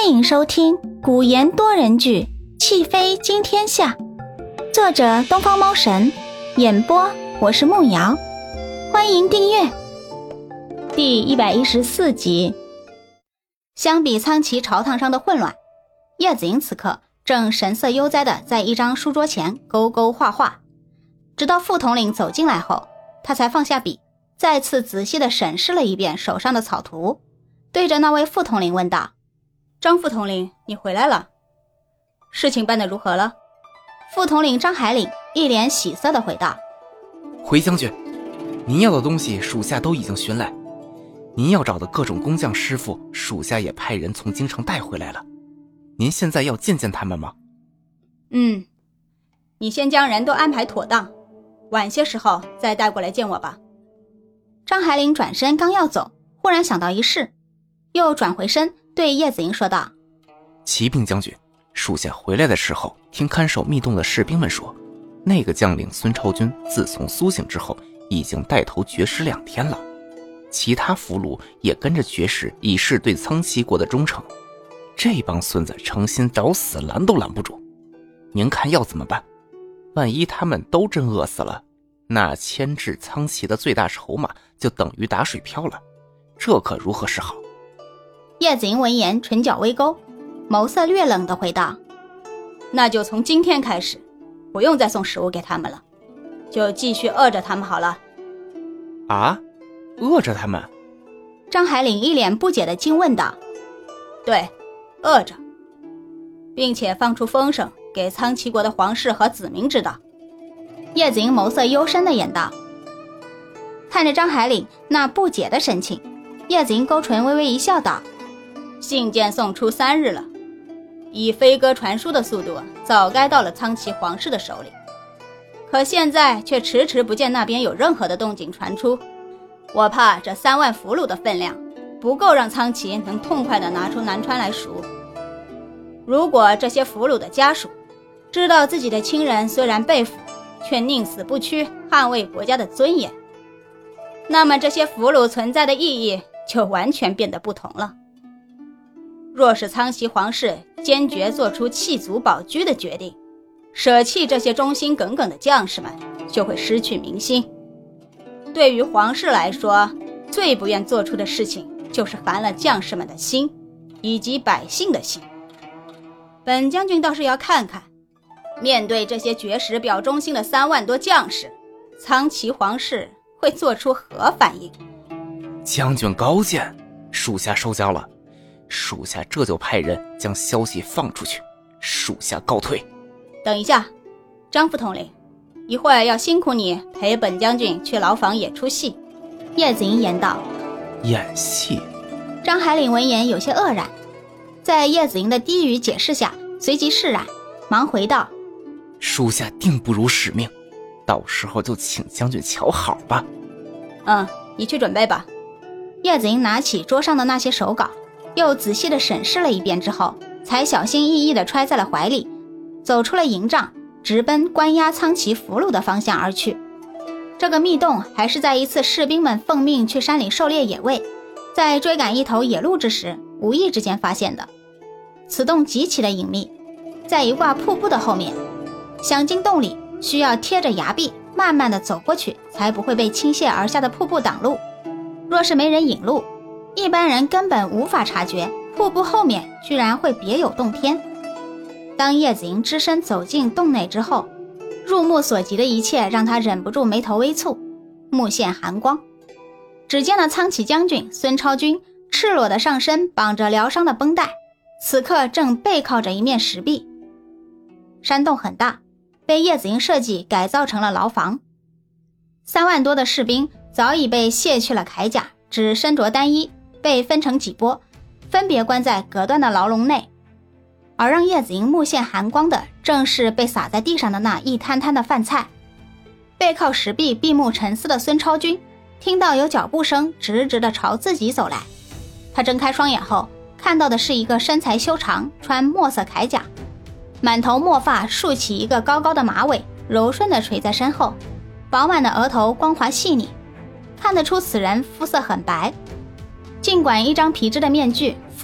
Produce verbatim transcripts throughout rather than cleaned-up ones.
欢迎收听古言多人剧《弃妃惊天下》，作者东方猫神，演播我是慕瑶，欢迎订阅。第一百一十四集。相比苍崎朝堂上的混乱，叶子莹此刻正神色悠哉地在一张书桌前勾勾画画，直到副统领走进来后，他才放下笔，再次仔细地审视了一遍手上的草图，对着那位副统领问道：张副统领，你回来了，事情办得如何了？副统领张海岭一脸喜色地回道： 回将军，您要的东西属下都已经寻来，您要找的各种工匠师傅属下也派人从京城带回来了，您现在要见见他们吗？ 嗯，你先将人都安排妥当，晚些时候再带过来见我吧。张海岭转身刚要走，忽然想到一事，又转回身对叶子莹说道： 启禀将军，属下回来的时候听看守密洞的士兵们说，那个将领孙超军自从苏醒之后已经带头绝食两天了，其他俘虏也跟着绝食，以示对苍齐国的忠诚。这帮孙子诚心找死拦都拦不住，您看要怎么办？万一他们都真饿死了，那牵制苍齐的最大筹码就等于打水漂了，这可如何是好？ 叶子莹闻言唇角微勾，眸色略冷地回道：那就从今天开始不用再送食物给他们了，就继续饿着他们好了。 啊？饿着他们？ 张海岭一脸不解地惊问道：对，饿着，并且放出风声给苍齐国的皇室和子民知道。叶子莹眸色幽深地演道。看着张海岭那不解的神情，叶子莹勾唇微微一笑道：信件送出三日了，以飞鸽传书的速度早该到了苍齐皇室的手里，可现在却迟迟不见那边有任何的动静传出，我怕这三万俘虏的分量不够让苍齐能痛快地拿出南川来赎。如果这些俘虏的家属知道自己的亲人虽然被俘，却宁死不屈捍卫国家的尊严，那么这些俘虏存在的意义就完全变得不同了。若是苍齐皇室坚决做出弃卒保车的决定，舍弃这些忠心耿耿的将士们，就会失去民心。对于皇室来说，最不愿做出的事情就是寒了将士们的心，以及百姓的心。本将军倒是要看看，面对这些绝食表忠心的三万多将士，苍齐皇室会做出何反应？ 将军高见，属下收交了，属下这就派人将消息放出去，属下告退。 等一下，张副统领，一会儿要辛苦你陪本将军去牢房演出戏。叶子莹言道。 演戏？ 张海岭闻言有些愕然，在叶子莹的低语解释下，随即释然，忙回道： 属下定不辱使命，到时候就请将军瞧好吧。 嗯，你去准备吧。叶子莹拿起桌上的那些手稿，又仔细地审视了一遍之后，才小心翼翼地揣在了怀里，走出了营帐，直奔关押苍齐俘虏的方向而去。这个密洞还是在一次士兵们奉命去山里狩猎野味，在追赶一头野鹿之时无意之间发现的。此洞极其的隐秘，在一挂瀑布的后面，想进洞里需要贴着崖壁慢慢地走过去，才不会被倾泻而下的瀑布挡路。若是没人引路，一般人根本无法察觉瀑布后面居然会别有洞天。当叶子莹只身走进洞内之后，入目所及的一切让他忍不住眉头微蹙，目现寒光。只见那苍齐将军孙超军赤裸的上身绑着疗伤的绷带，此刻正背靠着一面石壁。山洞很大，被叶子莹设计改造成了牢房。三万多的士兵早已被卸去了铠甲，只身着单衣，被分成几波，分别关在隔断的牢笼内。而让叶子莹目现寒光的，正是被撒在地上的那一摊摊的饭菜。背靠石壁闭目沉思的孙超军听到有脚步声直直地朝自己走来，他睁开双眼后，看到的是一个身材修长，穿墨色铠甲，满头墨发竖起一个高高的马尾，柔顺地垂在身后，饱满的额头光滑细腻，看得出此人肤色很白。尽管一张皮质的面具覆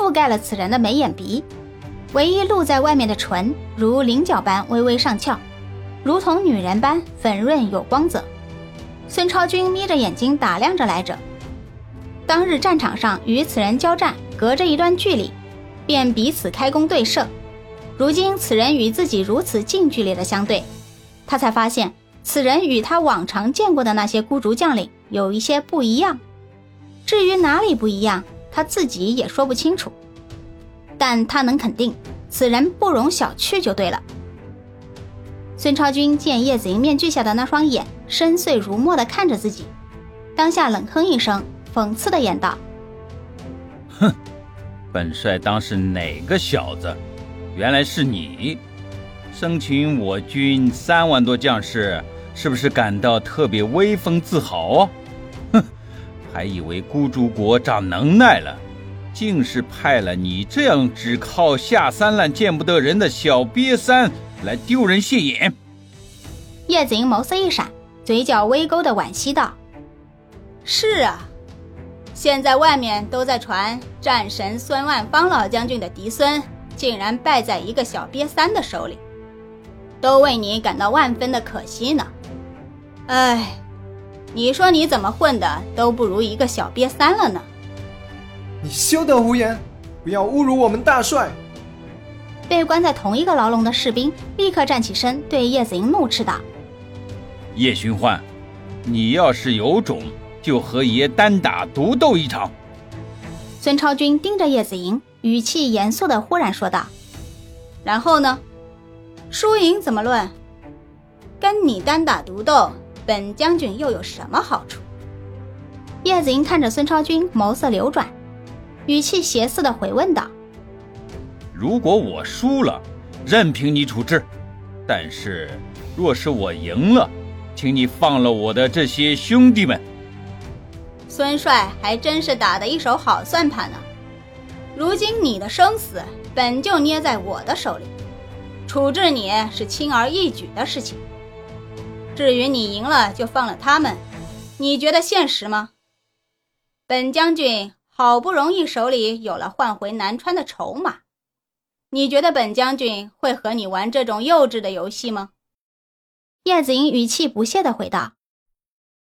覆盖了此人的眉眼鼻，唯一露在外面的唇如菱角般微微上翘，如同女人般粉润有光泽。孙超军眯着眼睛打量着来者，当日战场上与此人交战，隔着一段距离便彼此开弓对射，如今此人与自己如此近距离的相对，他才发现此人与他往常见过的那些孤竹将领有一些不一样。至于哪里不一样，他自己也说不清楚，但他能肯定此人不容小觑就对了。孙超军见叶子莹面具下的那双眼深邃如墨地看着自己，当下冷哼一声，讽刺地言道： 哼，本帅当是哪个小子，原来是你。生擒我军三万多将士，是不是感到特别威风自豪啊？哼，还以为孤竹国长能耐了，竟是派了你这样只靠下三滥见不得人的小瘪三来丢人现眼。 叶子莹眸色一闪，嘴角微勾的惋惜道：是啊，现在外面都在传战神孙万芳老将军的嫡孙竟然败在一个小瘪三的手里，都为你感到万分的可惜呢。哎，你说你怎么混的都不如一个小瘪三了呢？ 你休得胡言，不要侮辱我们大帅！ 被关在同一个牢笼的士兵立刻站起身，对叶子莹怒斥道： 叶寻欢，你要是有种，就和爷单打独斗一场。 孙超军盯着叶子莹，语气严肃地忽然说道：然后呢？输赢怎么论？跟你单打独斗，本将军又有什么好处？叶子莹看着孙超军，眸色流转，语气邪似地回问道： 如果我输了，任凭你处置，但是若是我赢了，请你放了我的这些兄弟们。 孙帅还真是打得一手好算盘呢。如今你的生死本就捏在我的手里，处置你是轻而易举的事情。至于你赢了就放了他们，你觉得现实吗？本将军好不容易手里有了换回南川的筹码，你觉得本将军会和你玩这种幼稚的游戏吗？叶子莹语气不屑地回道：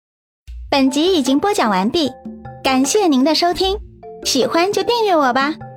本集已经播讲完毕，感谢您的收听，喜欢就订阅我吧。